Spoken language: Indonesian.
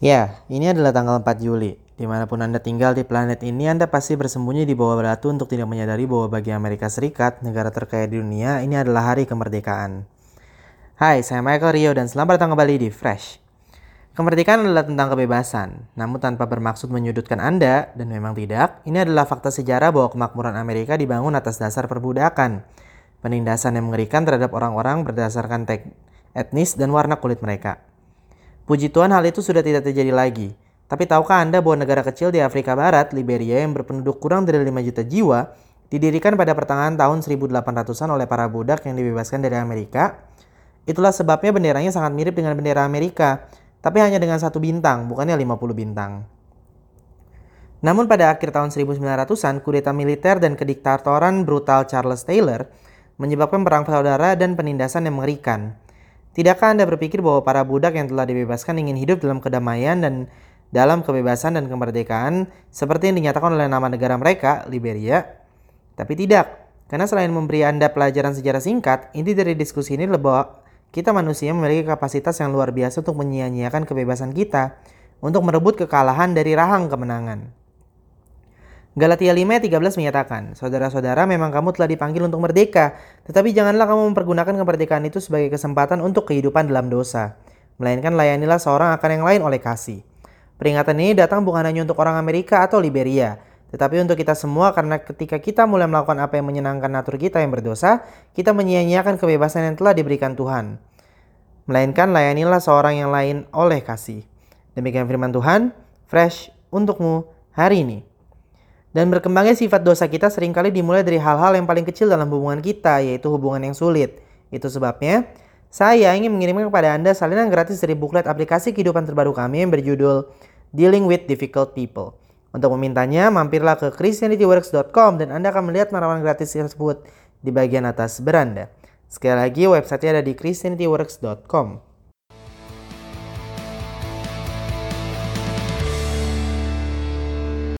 Ya, ini adalah tanggal 4 Juli. Dimanapun Anda tinggal di planet ini, Anda pasti bersembunyi di bawah batu untuk tidak menyadari bahwa bagi Amerika Serikat, negara terkaya di dunia, ini adalah hari kemerdekaan. Hai, saya Michael Rio dan selamat datang kembali di Fresh. Kemerdekaan adalah tentang kebebasan, namun tanpa bermaksud menyudutkan Anda, dan memang tidak, ini adalah fakta sejarah bahwa kemakmuran Amerika dibangun atas dasar perbudakan, penindasan yang mengerikan terhadap orang-orang berdasarkan etnis dan warna kulit mereka. Puji Tuhan hal itu sudah tidak terjadi lagi. Tapi tahukah Anda bahwa negara kecil di Afrika Barat, Liberia yang berpenduduk kurang dari 5 juta jiwa, didirikan pada pertengahan tahun 1800-an oleh para budak yang dibebaskan dari Amerika? Itulah sebabnya benderanya sangat mirip dengan bendera Amerika, tapi hanya dengan satu bintang, bukannya 50 bintang. Namun pada akhir tahun 1900-an, kudeta militer dan kediktatoran brutal Charles Taylor menyebabkan perang saudara dan penindasan yang mengerikan. Tidakkah Anda berpikir bahwa para budak yang telah dibebaskan ingin hidup dalam kedamaian dan dalam kebebasan dan kemerdekaan seperti yang dinyatakan oleh nama negara mereka, Liberia? Tapi tidak, karena selain memberi Anda pelajaran sejarah singkat, inti dari diskusi ini adalah bahwa kita manusia memiliki kapasitas yang luar biasa untuk menyia-nyiakan kebebasan kita, untuk merebut kekalahan dari rahang kemenangan. Galatia 5 ayat 13 menyatakan, saudara-saudara memang kamu telah dipanggil untuk merdeka, tetapi janganlah kamu mempergunakan kemerdekaan itu sebagai kesempatan untuk kehidupan dalam dosa. Melainkan layanilah seorang akan yang lain oleh kasih. Peringatan ini datang bukan hanya untuk orang Amerika atau Liberia, tetapi untuk kita semua karena ketika kita mulai melakukan apa yang menyenangkan natur kita yang berdosa, kita menyia-nyiakan kebebasan yang telah diberikan Tuhan. Melainkan layanilah seorang yang lain oleh kasih. Demikian firman Tuhan, fresh untukmu hari ini. Dan berkembangnya sifat dosa kita seringkali dimulai dari hal-hal yang paling kecil dalam hubungan kita, yaitu hubungan yang sulit. Itu sebabnya, saya ingin mengirimkan kepada Anda salinan gratis dari buklet aplikasi kehidupan terbaru kami yang berjudul Dealing with Difficult People. Untuk memintanya, mampirlah ke christianityworks.com dan Anda akan melihat penawaran gratis tersebut di bagian atas beranda. Sekali lagi, websitenya ada di christianityworks.com.